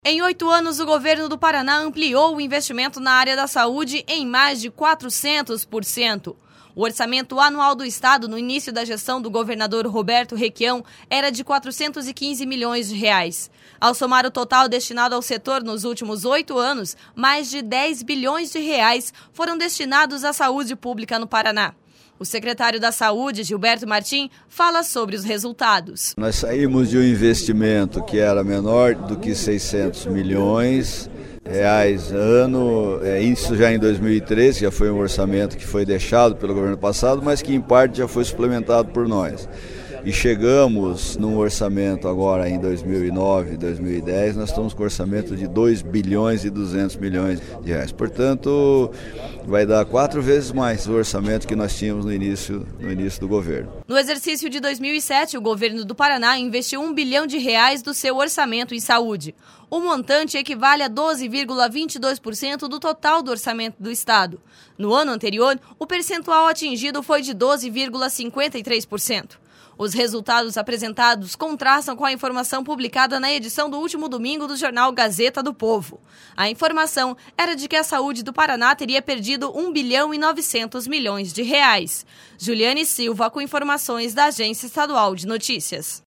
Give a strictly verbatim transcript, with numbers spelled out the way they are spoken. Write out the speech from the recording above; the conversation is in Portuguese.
Em oito anos, o governo do Paraná ampliou o investimento na área da saúde em mais de quatrocentos por cento. O orçamento anual do Estado no início da gestão do governador Roberto Requião era de quatrocentos e quinze milhões de reais. Ao somar o total destinado ao setor nos últimos oito anos, mais de dez bilhões de reais foram destinados à saúde pública no Paraná. O secretário da Saúde, Gilberto Martim, fala sobre os resultados. Nós saímos de um investimento que era menor do que seiscentos milhões reais ano, isso já em dois mil e treze, já foi um orçamento que foi deixado pelo governo passado, mas que em parte já foi suplementado por nós. E chegamos num orçamento agora em dois mil e nove, dois mil e dez, nós estamos com um orçamento de dois bilhões e duzentos milhões de reais. Portanto, vai dar quatro vezes mais o orçamento que nós tínhamos no início, no início do governo. No exercício de dois mil e sete, o governo do Paraná investiu um bilhão de reais do seu orçamento em saúde. O montante equivale a doze vírgula vinte e dois por cento do total do orçamento do Estado. No ano anterior, o percentual atingido foi de doze vírgula cinquenta e três por cento. Os resultados apresentados contrastam com a informação publicada na edição do último domingo do jornal Gazeta do Povo. A informação era de que a saúde do Paraná teria perdido um bilhão e novecentos milhões de reais. Juliane Silva, com informações da Agência Estadual de Notícias.